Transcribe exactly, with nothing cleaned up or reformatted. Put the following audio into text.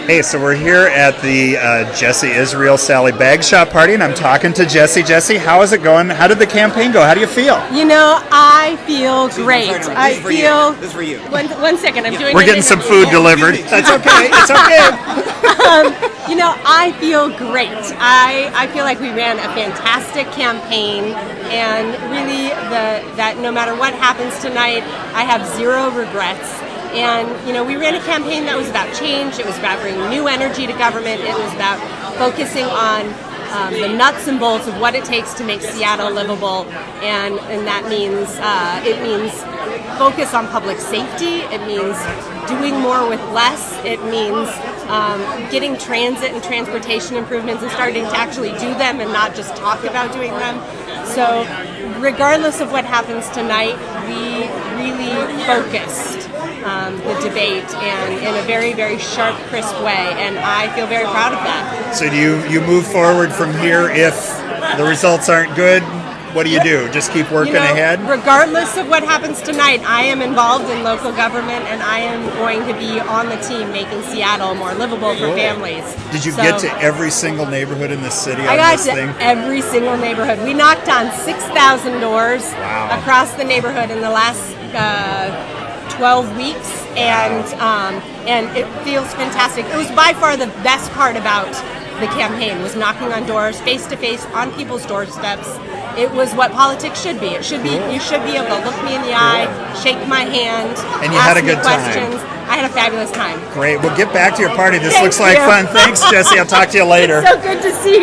Hey, so we're here at the uh, Jesse Israel Sally Bag Shop party, and I'm talking to Jesse. Jesse, how is it going? How did the campaign go? How do you feel? You know, I feel great. I This is for feel. you. This is for you. One, one second, I'm doing. We're an getting some interview. food delivered. That's okay. It's okay. You know, I feel great. I, I feel like we ran a fantastic campaign, and really, the that no matter what happens tonight, I have zero regrets. And, you know, we ran a campaign that was about change. It was about bringing new energy to government. It was about focusing on um, the nuts and bolts of what it takes to make Seattle livable. And, and that means, uh, it means focus on public safety. It means doing more with less. It means um, getting transit and transportation improvements and starting to actually do them and not just talk about doing them. So regardless of what happens tonight, we really focused Um, the debate and in a very, very sharp, crisp way, and I feel very proud of that. So do you, you move forward from here if the results aren't good? What do you do? Just keep working You know, ahead? regardless of what happens tonight, I am involved in local government, and I am going to be on the team making Seattle more livable for families. Did you So, get to every single neighborhood in the city on I got this to thing? every single neighborhood. We knocked on six thousand doors Wow. across the neighborhood in the last uh, twelve weeks, and um, and it feels fantastic. It was by far the best part about the campaign, was knocking on doors, face to face, on people's doorsteps. It was what politics should be. It should be you should be able to look me in the eye, shake my hand, And you ask had a me good time. questions. I had a fabulous time. Great. Well, get back to your party. This Thank looks like you. fun. Thanks, Jesse. I'll talk to you later. So good to see you.